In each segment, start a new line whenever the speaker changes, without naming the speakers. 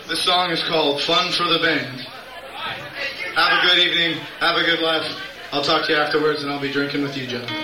This song is called Fun for the Band. Have a good evening. Have a good life. I'll talk to you afterwards, and I'll be drinking with you, John.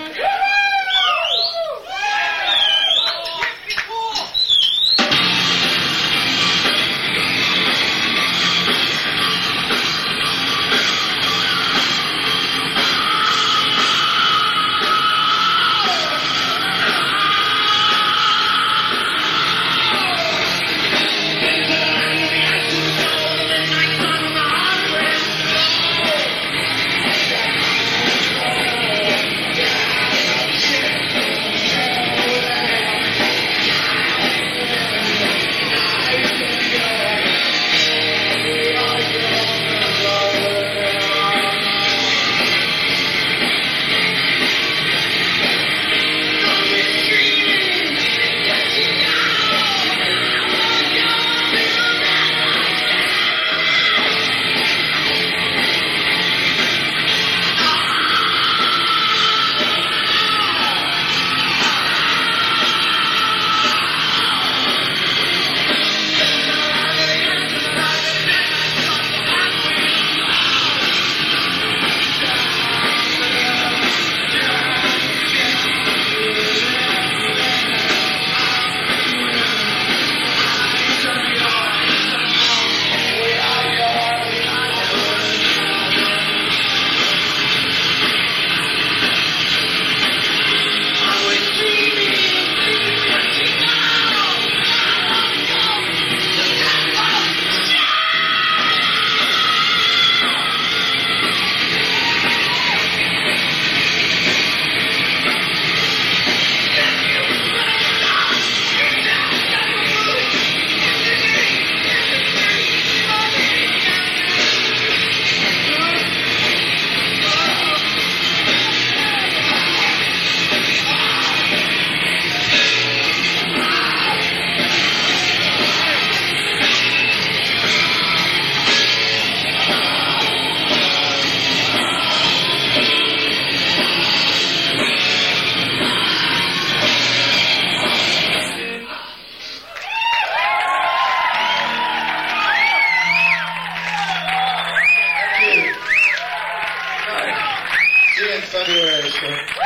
See you in February. So.